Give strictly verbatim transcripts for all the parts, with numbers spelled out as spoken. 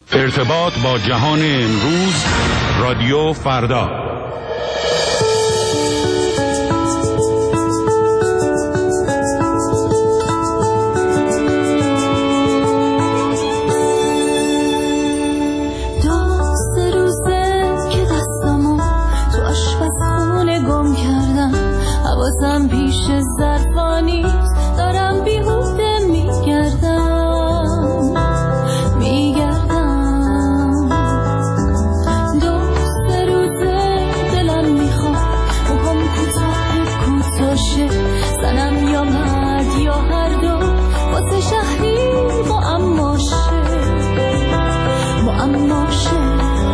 ارتباط با جهان امروز، رادیو فردا. حواسم پیش ظرفا نیست، دارم بیهوده میگردم میگردم دو سه روزه دلم میخواد موهام کوتاه کوتاشه، زنم یا مرد یا هر دو، واسه شهری معماشه معماشه.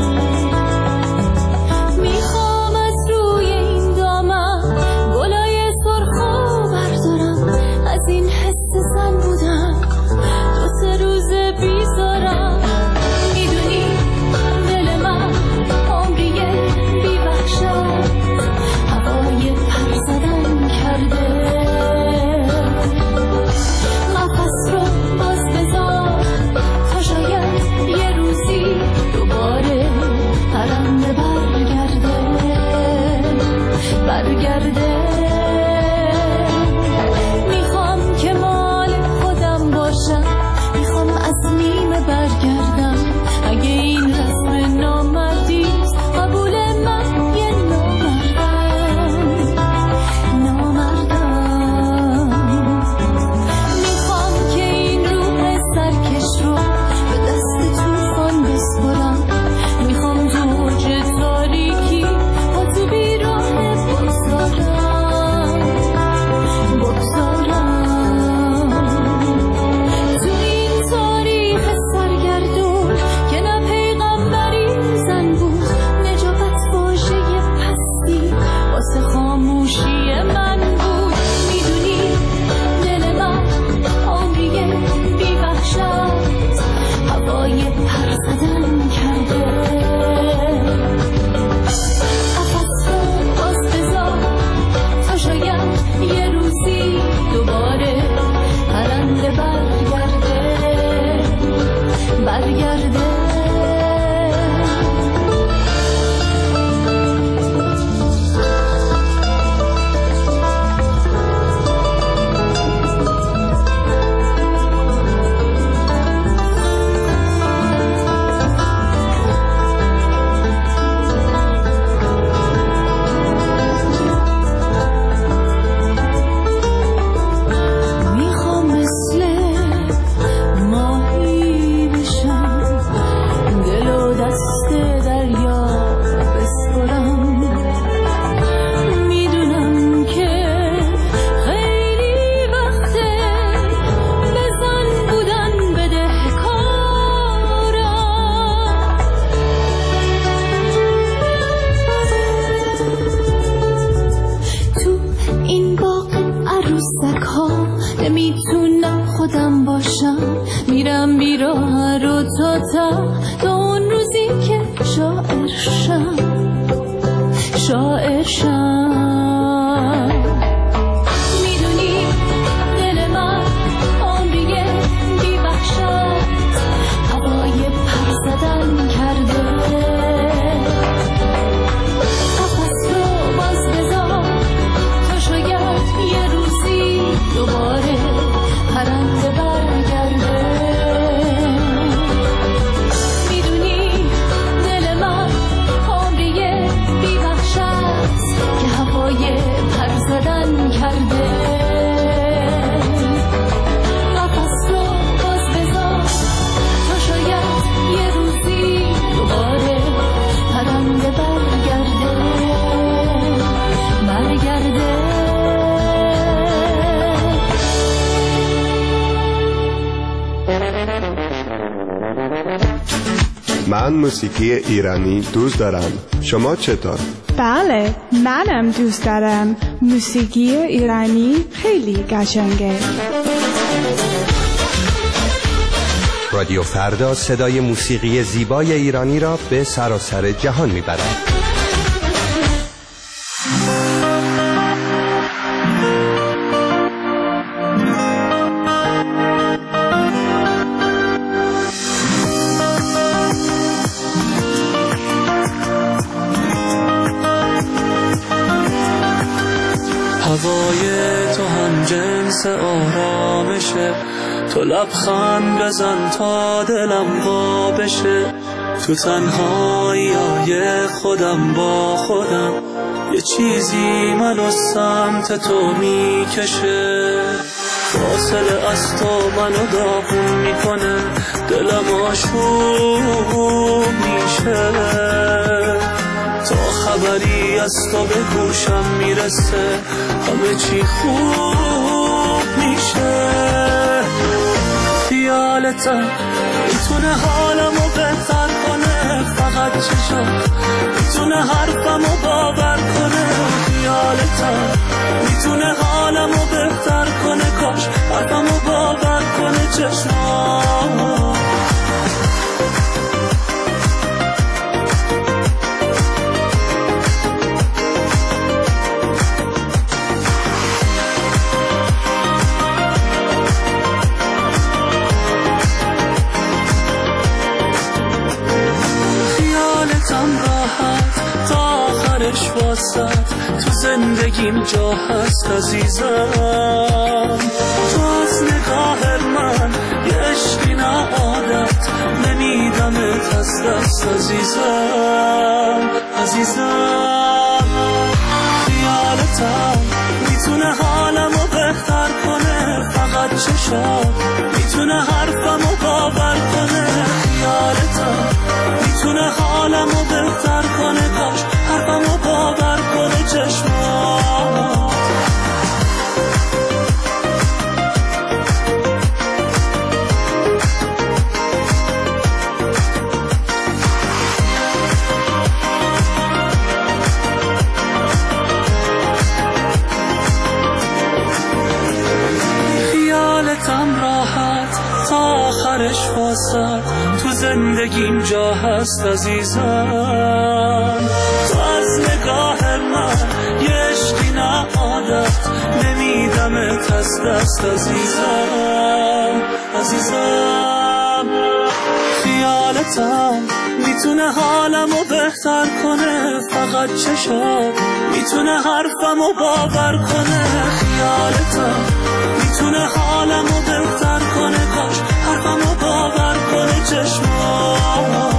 من موسیقی ایرانی دوست دارم. شما چطور؟ بله، منم دوست دارم. موسیقی ایرانی خیلی قشنگه. رادیو فردا صدای موسیقی زیبای ایرانی را به سراسر جهان میبرد. هوای تو هم جنس آرامشه، تو لبخند بزن تا دلم وا بشه، تو تنهایی خودم با خودم یه چیزی منو سمت تو میکشه، فاصله از تو منو داغون میکنه، دلم آشوب میشه، تا خبری از تو به گوشم میرسه همه چی خوب میشه، خیالتم میتونه حالمو بهتر کنه، فقط چشات میتونه حرفمو باور کنه، خیالتم میتونه حالمو بهتر کنه، کاش حرفمو باور کنه چشمات. واسط تو زندگیم جا هست عزیزم، تو از نگاه من یه عشقی نه عادت، نمیدمت از دست عزیزم عزیزم، خیالتم میتونه حالمو بهتر کنه، فقط چشات میتونه حرفمو باور کنه، خیالتم میتونه حالمو بهتر کنه، کاش حرفمو باور کنه چشمات. خیالتم راحت تا آخرش واسط، تو زندگیم جا هست عزیزم، تو از نگاه من یه عشقی نه عادت، نمیدمت از دست عزیزم عزیزم، خیالتم میتونه حالمو بهتر کنه، فقط چشات میتونه حرفمو باور کنه، خیالتم میتونه حالمو بهتر کنه، کاش حرفمو باور کنه چشمات.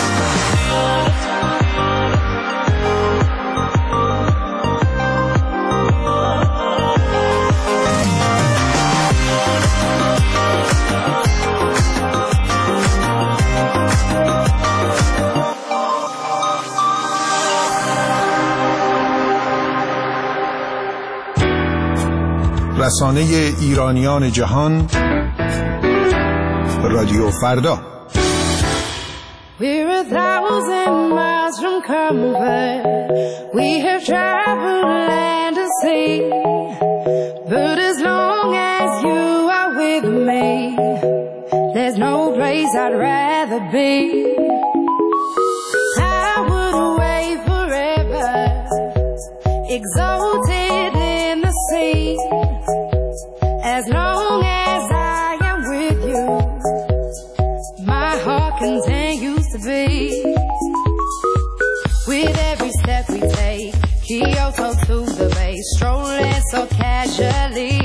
رسانه ایرانیان جهان رادیو فردا. We're a thousand miles from comfort. We have traveled land and sea, but as long as you are with me, there's no place I'd rather be. I would away forever, exalted in the sea. As long as I am with you, my heart continues to beat. With every step we take, Kyoto to the bay, strolling so casually.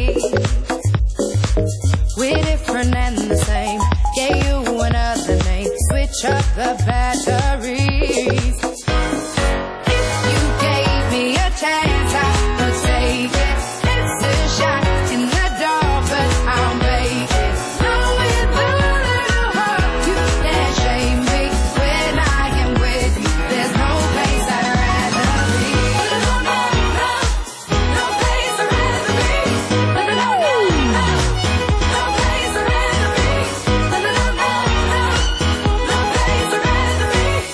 We're different and the same, gave you another name, switch up the batteries. If you gave me a chance, I would take it. It's a shot in the dark, but I'll make it. No, with a little heart, you can't shame me. When I am with you, there's no place I'd rather be. No, no, no, no place I'd rather be. No, no, no, no, no place I'd rather be. No, no, no, no, no place I'd rather be.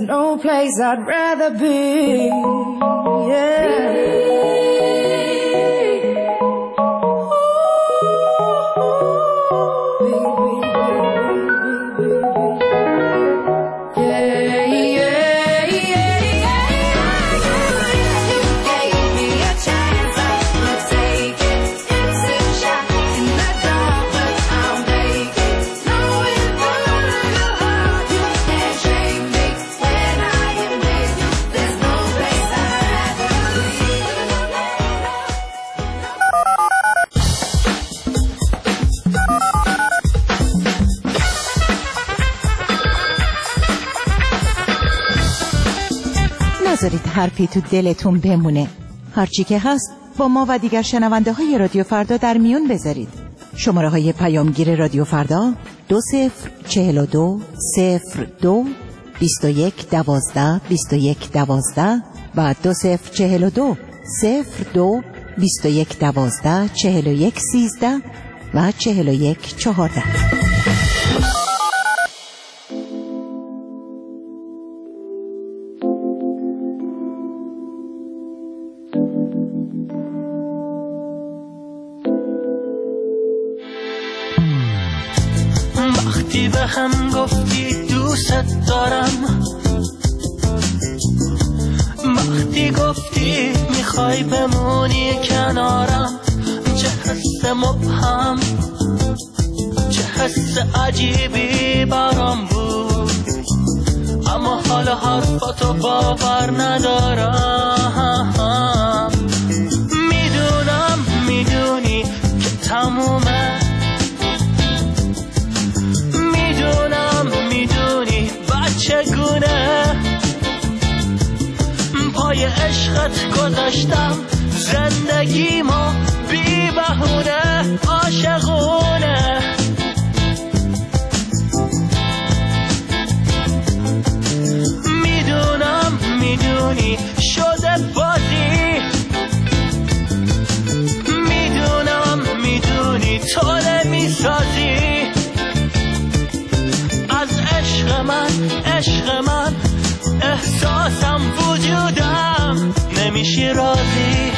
no place I'd rather be. Yeah. نذارید حرفی تو دلتون بمونه. هرچی که هست با ما و دیگر شنونده های رادیو فردا در میون بذارید. شماره های پیامگیر رادیو فردا دو صفر چهل و دو صفر دو بیست و یک دوازده بیست و یک دوازده و دو صفر چهل و دو صفر دو بیست و یک دوازده چهل و یک سیزده و چهل و یک چهارده. وقتی به هم گفتی دوست دارم، وقتی گفتی میخوای بمونی کنارم، چه حس مبهم، چه حس عجیبی برام بود، اما حالا حرفاتو باور ندارم. میدونم میدونی که تمومه، چگونه پای عشقت گذاشتم زندگی ما بی بهونه عاشقونه. میدونم میدونی شده بازی، میدونم میدونی توله میسازی از عشق من، عشق من احساسم وجودم نمیشی راضی.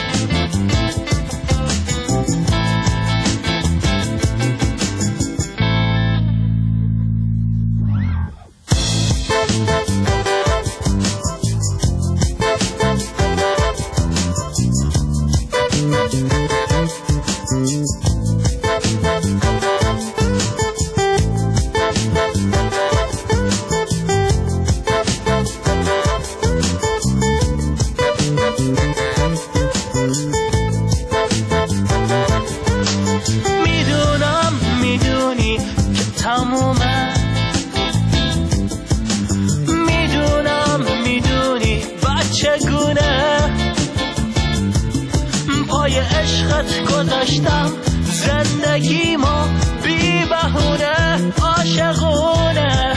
گذاشتم زندگی ما بی بهونه عاشقونه.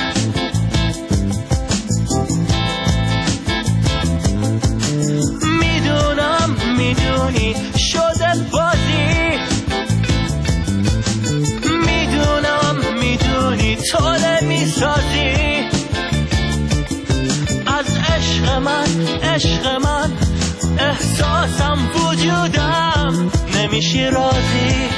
میدونم میدونی شده بازی، میدونم میدونی توله میسازی از عشق من، عشق من احساسم وجودم نمیشی راضی.